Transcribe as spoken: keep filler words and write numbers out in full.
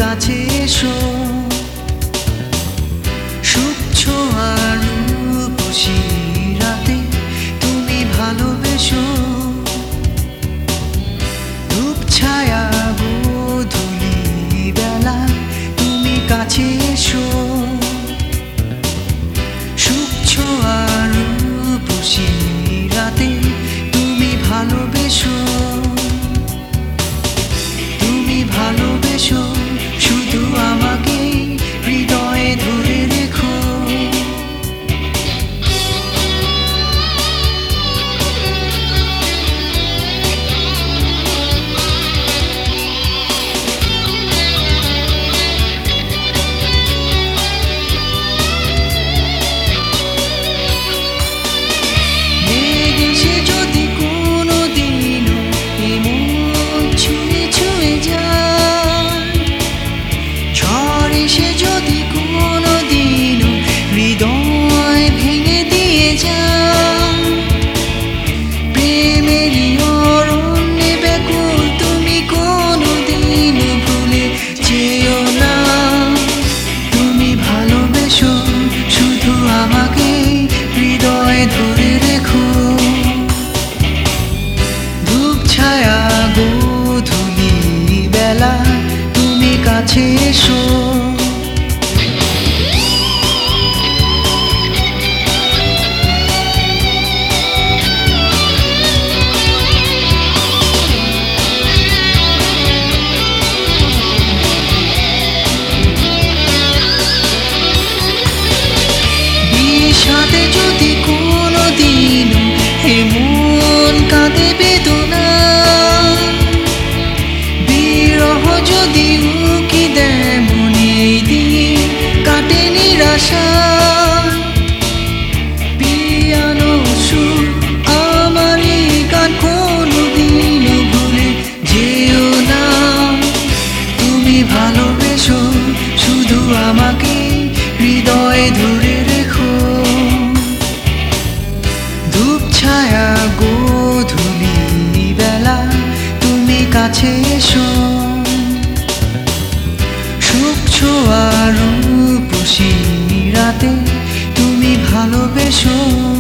কাছে এসো সুখ ছোঁয়ার রূপসী রাতে তুমি ভালোবেসো ধূপ ছায়া গোধূলি বেলা তুমি কাছে এসো সুখ ছোঁয়ার রূপসী রাতে তুমি ভালোবেসো তুমি ভালোবেসো শুধু আমাকে হৃদয়ে ধরে রেখো এসে যদি কোনো দিনও এমন ছুঁয়ে ছুঁয়ে যায় ঝড় এসে যদি কোনো দিনও হৃদয় ভেঙে দিয়ে যায় প্রেমেরই অরণ্যে ব্যাকুল তুমি কোনো দিনও ভুলে যেও না তুমি ভালোবেসো শুধু আমাকে হৃদয়ে ধরে রেখো ধূপ ছায়া গোধূলি বেলা তুমি কাছে এসো বিষাদে যদি কোনো দিন এমন কাঁদে বেদনা বিরহ যদি উকি দেয় মনে দিন কাটে নিরাশা পিয়ানো সুর আমারই গান কোনো দিন ভুলে যেও না তুমি ভালোবেসো শুধু আমাকে হৃদয়ে ধরে রেখো ধূপ ছায়া গোধূলি বেলা তুমি কাছে এসো সুখ ছোঁয়া রূপসী রাতে তুমি ভালোবেসো।